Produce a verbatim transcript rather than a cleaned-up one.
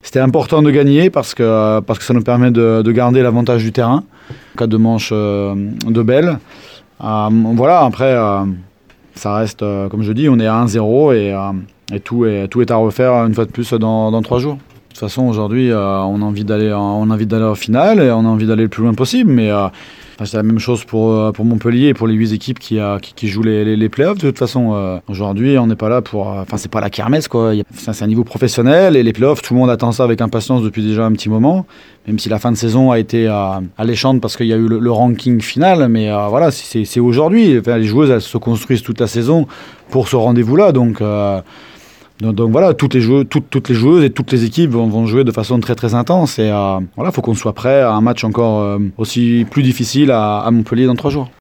c'était important de gagner parce que, parce que ça nous permet de, de garder l'avantage du terrain en cas de manche euh, de belle. Euh, voilà, après, euh, ça reste, euh, comme je dis, on est à un zéro et, euh, et tout, est, tout est à refaire une fois de plus dans, dans trois jours. De toute façon, aujourd'hui, euh, on a envie d'aller, on a envie d'aller au final et on a envie d'aller le plus loin possible. Mais euh, c'est la même chose pour, pour Montpellier et pour les huit équipes qui, euh, qui, qui jouent les, les, les playoffs. De toute façon, euh, aujourd'hui, on n'est pas là pour. Enfin, c'est pas la kermesse, quoi. C'est, c'est un niveau professionnel et les playoffs, tout le monde attend ça avec impatience depuis déjà un petit moment. Même si la fin de saison a été euh, alléchante parce qu'il y a eu le, le ranking final. Mais euh, voilà, c'est, c'est aujourd'hui. Enfin, les joueuses, elles se construisent toute la saison pour ce rendez-vous-là. Donc. Euh, Donc, donc voilà, toutes les, joueuses, toutes, toutes les joueuses et toutes les équipes vont, vont jouer de façon très très intense. Et euh, voilà, il faut qu'on soit prêt à un match encore euh, aussi plus difficile à, à Montpellier dans trois jours.